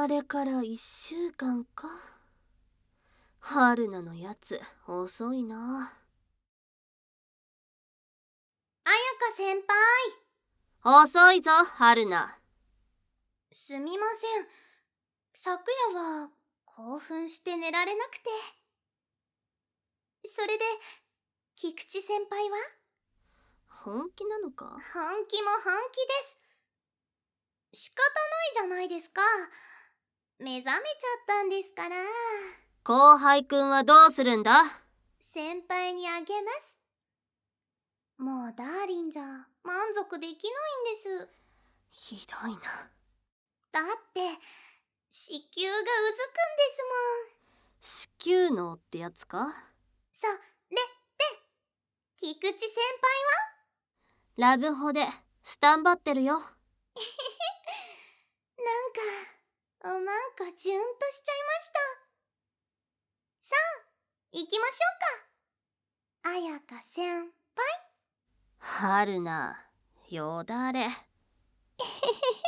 あれから1週間か。春菜のやつ遅いな。 彩香先輩。 遅いぞ春菜。 すみません。昨夜は興奮して寝られなくて。それで菊池先輩は？ 本気なのか？ 本気も本気です。仕方ないじゃないですか。目覚めちゃったんですから。 後輩くんはどうするんだ？ 先輩にあげます。もうダーリンじゃ満足できないんです。 ひどいな。 だって子宮がうずくんです子宮脳ってやつか？ もん。それで菊池先ラブホでスタンバってるよ。 輩はなんかジュンとしちゃいました。さあ行きましょうか、彩香先輩。 春菜、よだれ。